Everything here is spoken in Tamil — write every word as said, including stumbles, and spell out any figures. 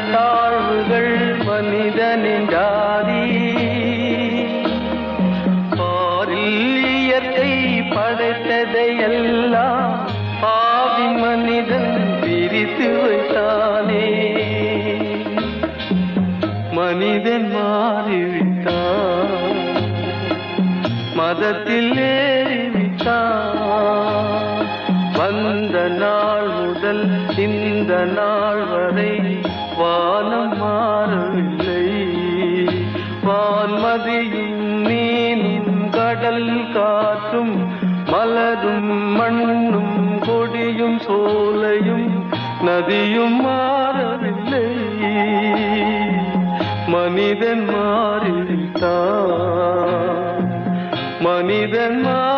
தாழ்வுகள் மனிதனின் ஜாதி. பாரில் இயற்கை படைத்ததையெல்லாம் பாவி மனிதன் பிரித்து வைத்தானே. மனிதன் மாறிவிட்டான், மதத்தில் ஏறிவிட்டான். வந்த நாள் முதல் இந்த நாள் வரை வானம் மாறவில்லை. வான்மதியும் மீனும் கடல் காற்றும் மலரும் மண்ணும் கொடியும் சோலையும் நதியும் மாறவில்லை. மனிதன் மாறிவிட்டான், மனிதன் மா